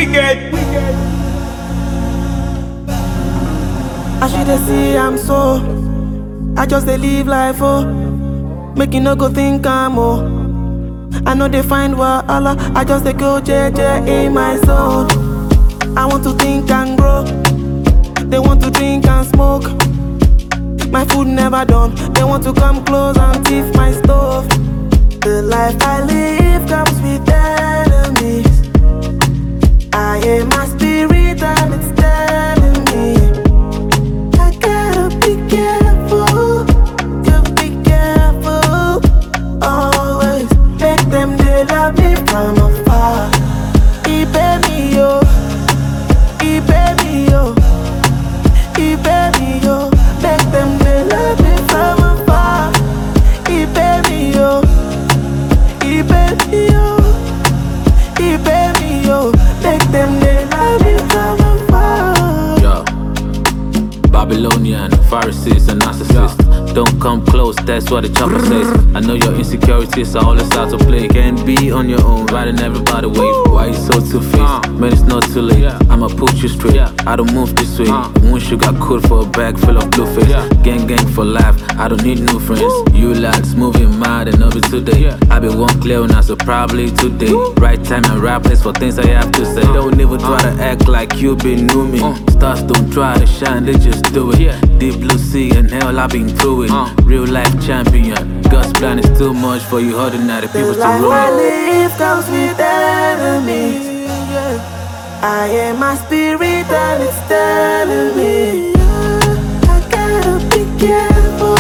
Wicked. I should see I'm so. I just dey live life, oh. Make you no go think I'm, oh. I know they find wahala. I just dey go JJ in my zone. I want to think and grow. They want to drink and smoke. My food never done. They want to come close and thief my stove. The life I live comes with enemies. I am my spirit and it's telling me I gotta be careful, to be careful. Always make them they love me from afar. Baby yo, baby yo, baby yo. Make them they love me from afar. Baby yo, baby yo, baby yo. Make them they love me from afar. Yo, Babylonian, Pharisees and narcissists. Don't come close, that's what the chopper says. I know your insecurities are all it's out to play. Can't be on your own, riding everybody wave. Why you so two-faced? Man, it's not too late. I'ma put you straight, I don't move this way. One sugar coat for a bag full of blue face. Gang for life, I don't need new friends. You lads moving mad and over today. I be one clear now, so probably today. Right time and right place for things I have to say. Don't even try to act like you been new me. Stars don't try to shine, they just do it. Deep blue sea and hell, I've been through it. Real life champion. God's plan is too much for you ordinary people to life rule. I live comes with enemies. I am my spirit and it's telling me I gotta be careful.